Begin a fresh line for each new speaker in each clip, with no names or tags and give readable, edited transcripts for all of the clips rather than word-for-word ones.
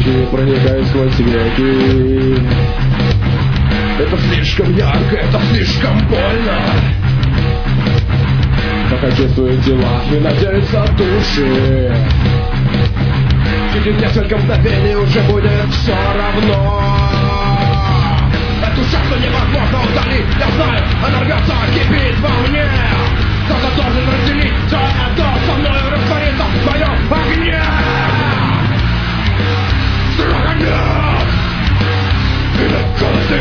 звуки проникают сквозь веки. Это слишком ярко, это слишком больно. Пока чувствуют тела и надеются души. Через несколько мгновений уже будет все равно. Эту шахту невозможно удалить, я знаю, она рвется, кипит во мне. Кто-то должен разделить все это со мной, раствориться в моем огне. Страха нет, и наконец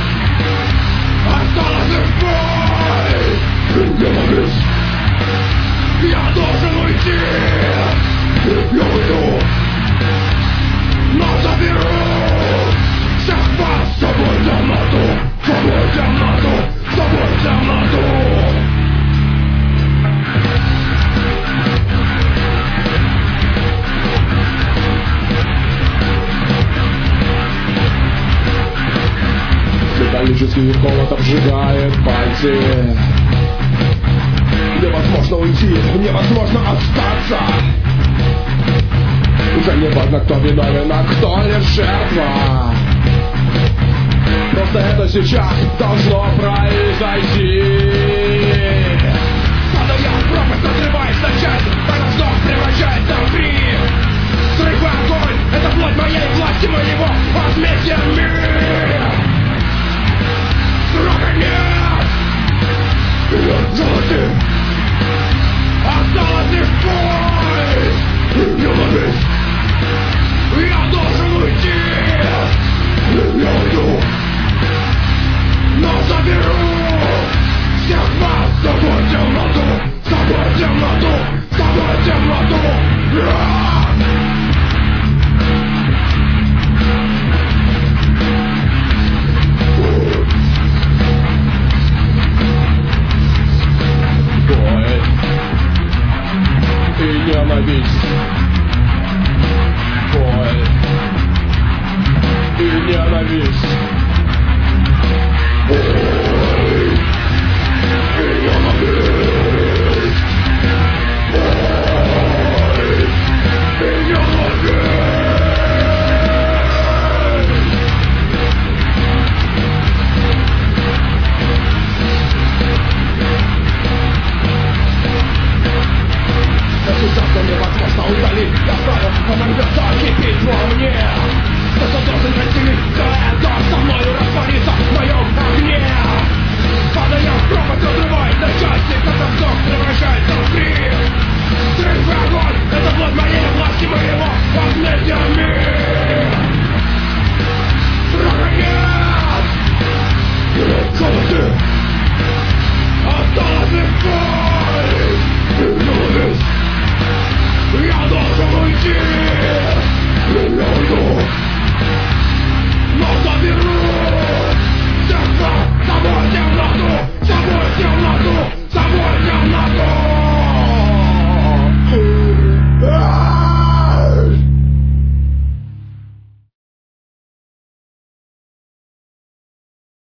осталось в бой. Ненависть, я должен уйти. Я уйду, но заберу всех вас с собой в темноту, с собой в темноту, с собой в темноту. Металлический холод обжигает пальцы. Невозможно уйти, невозможно остаться. Уже не важно, кто виновен, а кто лишь жертва. Просто это сейчас должно пройти.